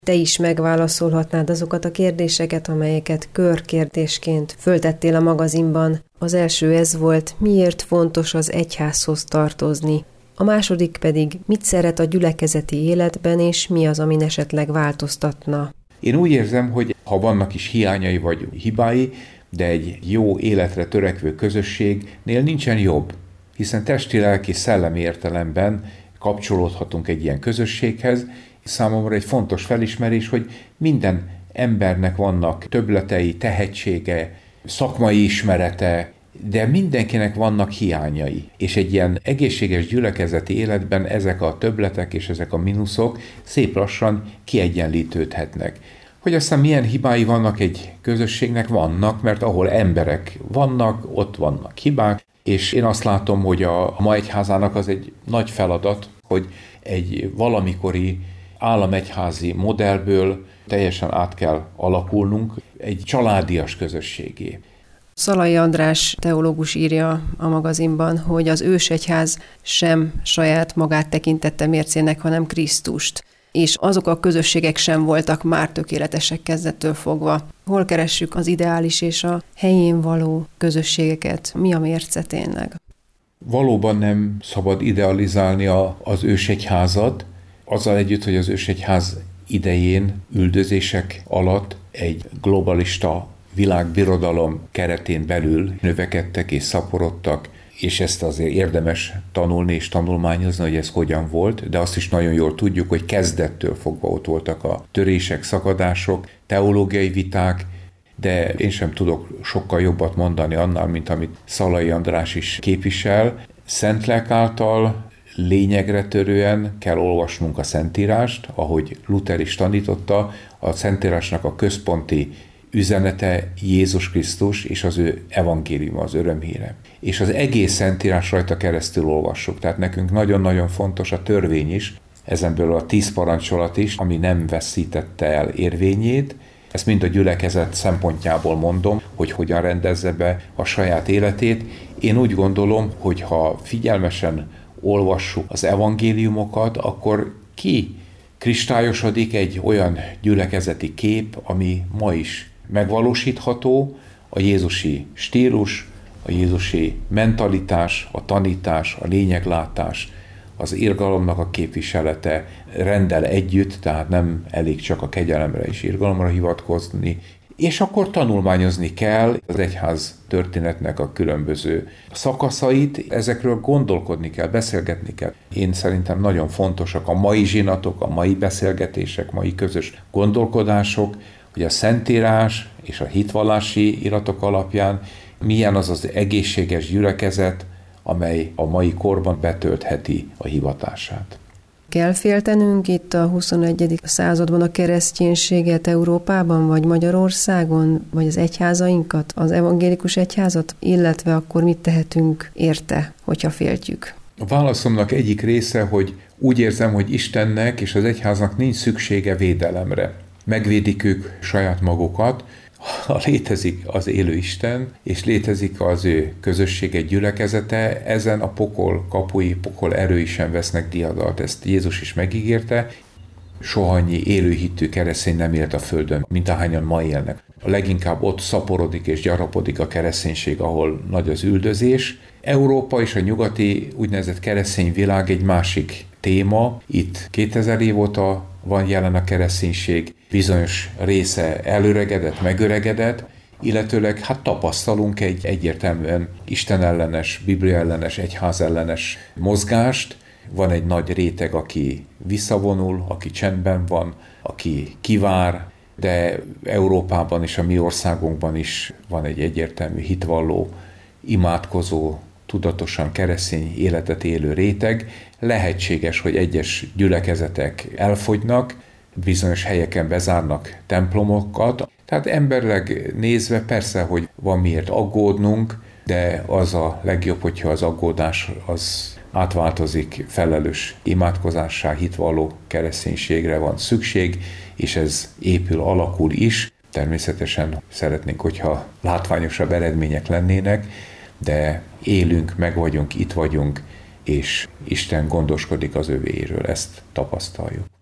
te is megválaszolhatnád azokat a kérdéseket, amelyeket körkérdésként föltettél a magazinban. Az első ez volt, miért fontos az egyházhoz tartozni. A második pedig, mit szeret a gyülekezeti életben, és mi az, amin esetleg változtatna. Én úgy érzem, hogy ha vannak is hiányai vagy hibái, de egy jó életre törekvő közösségnél nincsen jobb, hiszen testi, lelki, szellemi értelemben kapcsolódhatunk egy ilyen közösséghez. Számomra egy fontos felismerés, hogy minden embernek vannak többletei, tehetsége, szakmai ismerete, de mindenkinek vannak hiányai. És egy ilyen egészséges gyülekezeti életben ezek a többletek és ezek a mínuszok szép lassan kiegyenlítődhetnek. Hogy aztán milyen hibái vannak egy közösségnek, vannak, mert ahol emberek vannak, ott vannak hibák, és én azt látom, hogy a ma egyházának az egy nagy feladat, hogy egy valamikori államegyházi modellből teljesen át kell alakulnunk egy családias közösségé. Szalai András teológus írja a magazinban, hogy az ősegyház sem saját magát tekintette mércének, hanem Krisztust. És azok a közösségek sem voltak már tökéletesek kezdettől fogva. Hol keressük az ideális és a helyén való közösségeket? Mi a mérce tényleg? Valóban nem szabad idealizálni az ősegyházat, azzal együtt, hogy az ősegyház idején üldözések alatt egy globalista világbirodalom keretén belül növekedtek és szaporodtak, és ezt azért érdemes tanulni és tanulmányozni, hogy ez hogyan volt, de azt is nagyon jól tudjuk, hogy kezdettől fogva ott voltak a törések, szakadások, teológiai viták, de én sem tudok sokkal jobbat mondani annál, mint amit Szalai András is képvisel. Szentlélek által lényegre törően kell olvasnunk a Szentírást, ahogy Luther is tanította, a Szentírásnak a központi üzenete Jézus Krisztus és az ő evangéliuma, az örömhíre. És az egész Szentírás rajta keresztül olvassuk. Tehát nekünk nagyon-nagyon fontos a törvény is, ezenből a 10 parancsolat is, ami nem veszítette el érvényét. Ezt mind a gyülekezet szempontjából mondom, hogy hogyan rendezze be a saját életét. Én úgy gondolom, hogy ha figyelmesen olvassuk az evangéliumokat, akkor kristályosodik egy olyan gyülekezeti kép, ami ma is megvalósítható, a jézusi stílus, a jézusi mentalitás, a tanítás, a lényeglátás, az irgalomnak a képviselete rendel együtt, tehát nem elég csak a kegyelemre és irgalomra hivatkozni, és akkor tanulmányozni kell az egyház történetnek a különböző szakaszait, ezekről gondolkodni kell, beszélgetni kell. Én szerintem nagyon fontosak a mai zsinatok, a mai beszélgetések, mai közös gondolkodások, hogy a Szentírás és a hitvallási iratok alapján milyen az az egészséges gyülekezet, amely a mai korban betöltheti a hivatását. Kell féltenünk itt a 21. században a kereszténységet Európában, vagy Magyarországon, vagy az egyházainkat, az evangélikus egyházat, illetve akkor mit tehetünk érte, hogyha féltjük? A válaszomnak egyik része, hogy úgy érzem, hogy Istennek és az egyháznak nincs szüksége védelemre. Megvédik ők saját magukat, ha létezik az élő Isten, és létezik az ő közössége, gyülekezete, ezen a pokol kapui, pokol erői sem vesznek diadalt. Ezt Jézus is megígérte. Soha annyi élőhittű keresztény nem élt a földön, mint ahányan ma élnek. A leginkább ott szaporodik és gyarapodik a kereszténység, ahol nagy az üldözés. Európa és a nyugati úgynevezett keresztény világ egy másik téma. Itt 2000 év óta van jelen a kereszténység, bizonyos része előregedett, megöregedett, illetőleg tapasztalunk egy egyértelműen Isten ellenes, Biblia ellenes, egyház ellenes mozgást. Van egy nagy réteg, aki visszavonul, aki csendben van, aki kivár, de Európában és a mi országunkban is van egy egyértelmű hitvalló, imádkozó, tudatosan keresztény életet élő réteg. Lehetséges, hogy egyes gyülekezetek elfogynak, bizonyos helyeken bezárnak templomokat. Tehát emberileg nézve persze, hogy van miért aggódnunk, de az a legjobb, hogyha az aggódás az átváltozik felelős imádkozássá, hitvalló kereszténységre van szükség, és ez épül, alakul is. Természetesen szeretnénk, hogyha látványosabb eredmények lennének, de élünk, meg vagyunk, itt vagyunk, és Isten gondoskodik az övéiről, ezt tapasztaljuk.